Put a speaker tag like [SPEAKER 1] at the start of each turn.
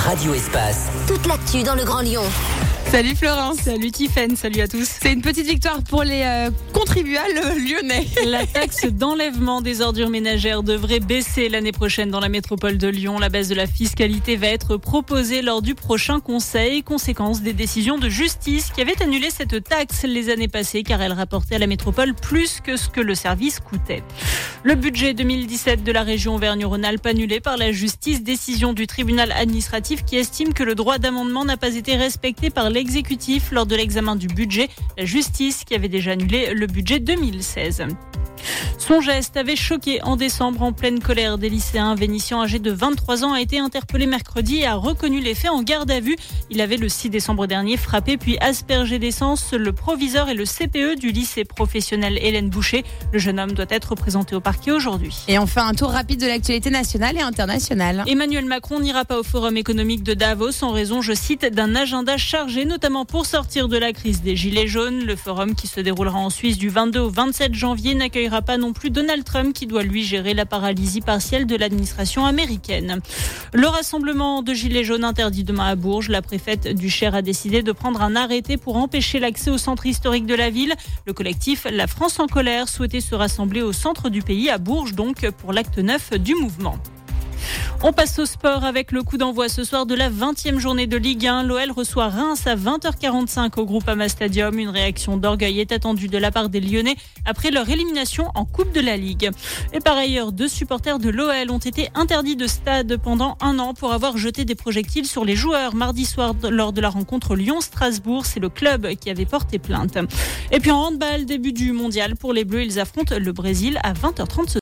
[SPEAKER 1] Radio Espace.
[SPEAKER 2] Toute l'actu dans le Grand Lyon.
[SPEAKER 3] Salut Florence, salut Tiffaine, salut à tous. C'est une petite victoire pour les contribuables lyonnais.
[SPEAKER 4] La taxe d'enlèvement des ordures ménagères devrait baisser l'année prochaine dans la métropole de Lyon. La baisse de la fiscalité va être proposée lors du prochain conseil, conséquence des décisions de justice qui avaient annulé cette taxe les années passées car elle rapportait à la métropole plus que ce que le service coûtait. Le budget 2017 de la région Auvergne-Rhône-Alpes annulé par la justice, décision du tribunal administratif qui estime que le droit d'amendement n'a pas été respecté par l'exécutif lors de l'examen du budget. La justice qui avait déjà annulé le budget 2016. Son geste avait choqué en décembre en pleine colère des lycéens. Un vénitien âgé de 23 ans a été interpellé mercredi et a reconnu les faits en garde à vue. Il avait le 6 décembre dernier frappé puis aspergé d'essence le proviseur et le CPE du lycée professionnel Hélène Boucher. Le jeune homme doit être présenté au parquet aujourd'hui.
[SPEAKER 3] Et on fait un tour rapide de l'actualité nationale et internationale.
[SPEAKER 4] Emmanuel Macron n'ira pas au forum économique de Davos en raison, je cite, d'un agenda chargé, notamment pour sortir de la crise des Gilets jaunes. Le forum qui se déroulera en Suisse du 22 au 27 janvier n'accueillera pas non plus Donald Trump qui doit lui gérer la paralysie partielle de l'administration américaine. Le rassemblement de Gilets jaunes interdit demain à Bourges. La préfète du Cher a décidé de prendre un arrêté pour empêcher l'accès au centre historique de la ville. Le collectif La France en colère souhaitait se rassembler au centre du pays, à Bourges, donc pour l'acte 9 du mouvement. On passe au sport avec le coup d'envoi ce soir de la 20e journée de Ligue 1. L'OL reçoit Reims à 20h45 au Groupama Stadium. Une réaction d'orgueil est attendue de la part des Lyonnais après leur élimination en Coupe de la Ligue. Et par ailleurs, 2 supporters de l'OL ont été interdits de stade pendant 1 an pour avoir jeté des projectiles sur les joueurs mardi soir lors de la rencontre Lyon-Strasbourg. C'est le club qui avait porté plainte. Et puis en handball, début du mondial pour les Bleus, ils affrontent le Brésil à 20h30.